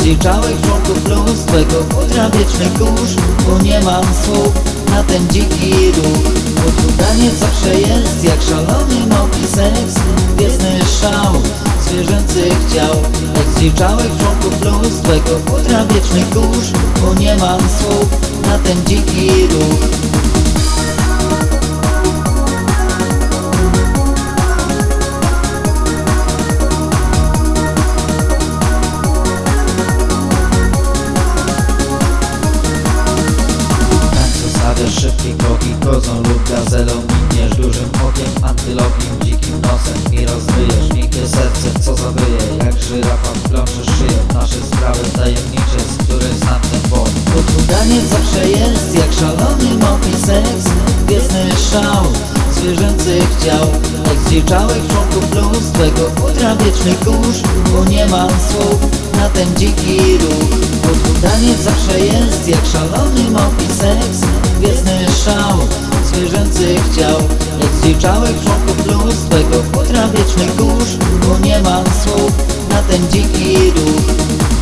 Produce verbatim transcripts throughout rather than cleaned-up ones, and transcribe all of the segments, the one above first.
zdziczałych członków plus twego futra wieczny kurz. Bo nie mam słów na ten dziki ruch. Podruganie zawsze jest jak szalony moki seks. Gwiezdny szał zwierzęcych ciał, jak zdziczałych członków plus twego futra wieczny kurz. Bo nie mam słów na ten dziki ruch. Szybki kroki kozą lub gazelą. Miniesz dużym okiem, antylopim, dzikim nosem i rozryjesz miękkie serce, co zawyje. Jak żyrafa wplączysz szyję w nasze sprawy tajemnicze, z których znam ten bądź. Podruganie zawsze jest jak szalony moki seks. Gwiezdny szał zwierzęcych ciał, jak zdziczałych członków plus twego futra wieczny kurz. Bo nie mam słów na ten dziki ruch. Podruganie zawsze jest jak szalony moki seks. Gwiezdny szał zwierzęcych ciał, jak zdziczałych członków plus twego futra wieczny kurz. Bo nie mam słów na ten dziki ruch.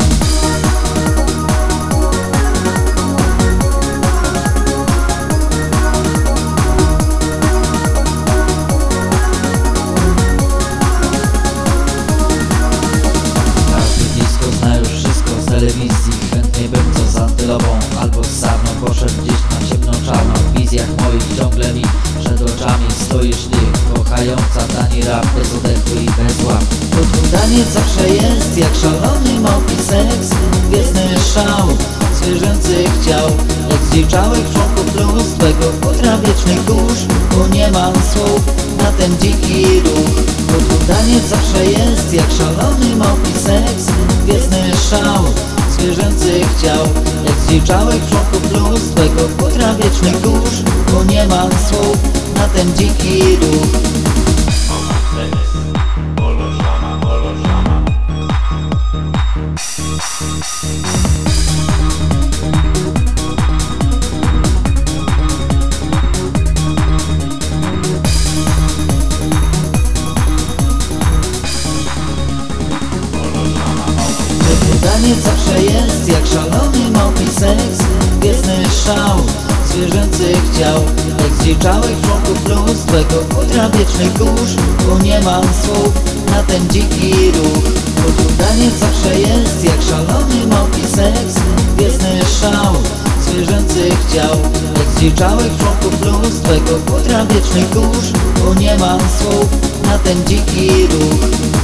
Każdy blisko zna już wszystko z telewizji. Chętnie bym co z antylopą albo z sarną poszedł gdzieś na ciemno-czarno. W wizjach moich ciągle mi przed oczami stoisz ty, kochająca tani rap, bez oddechu i bez łap. Podruganie zawsze jest jak szalony moki seks. Gwiezdny szał zwierzęcych ciał, jak zdziczałych członków plus twego futra wieczny kurz. Bo nie mam słów na ten dziki ruch. Podruganie zawsze jest jak szalony moki seks. Gwiezdny szał zwierzęcych ciał, jak zdziczałych członków plus twego futra wieczny kurz. Bo nie mam słów na ten dziki ruch. Podruganie zawsze jest jak szalony moki seks. Gwiezdny szał zwierzęcych ciał, jak zdziczałych członków plus twego futra wieczny kurz. Bo nie mam słów na ten dziki ruch. Podruganie zawsze jest jak szalony moki seks. Gwiezdny szał zwierzęcych ciał, jak zdziczałych członków plus twego futra wieczny kurz. Bo nie mam słów na ten dziki ruch.